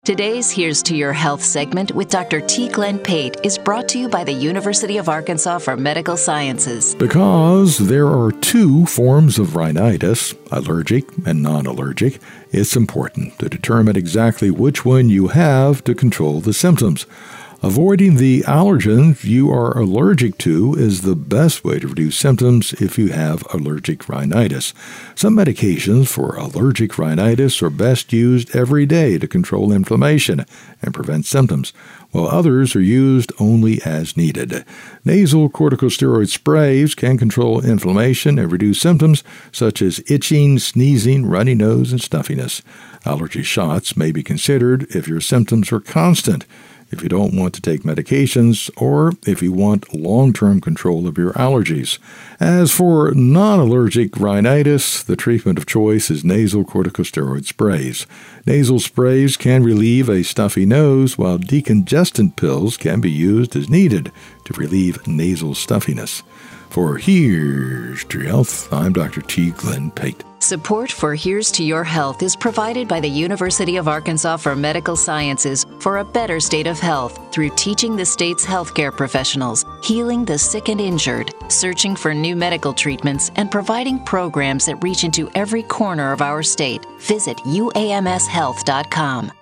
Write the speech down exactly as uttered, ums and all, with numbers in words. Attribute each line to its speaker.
Speaker 1: Today's Here's to Your Health segment with Doctor T. Glenn Pate is brought to you by the University of Arkansas for Medical Sciences.
Speaker 2: Because there are two forms of rhinitis, allergic and non-allergic, it's important to determine exactly which one you have to control the symptoms. Avoiding the allergens you are allergic to is the best way to reduce symptoms if you have allergic rhinitis. Some medications for allergic rhinitis are best used every day to control inflammation and prevent symptoms, while others are used only as needed. Nasal corticosteroid sprays can control inflammation and reduce symptoms such as itching, sneezing, runny nose, and stuffiness. Allergy shots may be considered if your symptoms are constant, if you don't want to take medications, or if you want long-term control of your allergies. As for non-allergic rhinitis, the treatment of choice is nasal corticosteroid sprays. Nasal sprays can relieve a stuffy nose, while decongestant pills can be used as needed to relieve nasal stuffiness. For Here's to Your Health, I'm Doctor T. Glenn Pate.
Speaker 1: Support for Here's to Your Health is provided by the University of Arkansas for Medical Sciences for a better state of health through teaching the state's healthcare professionals, healing the sick and injured, searching for new medical treatments, and providing programs that reach into every corner of our state. Visit U A M S health dot com.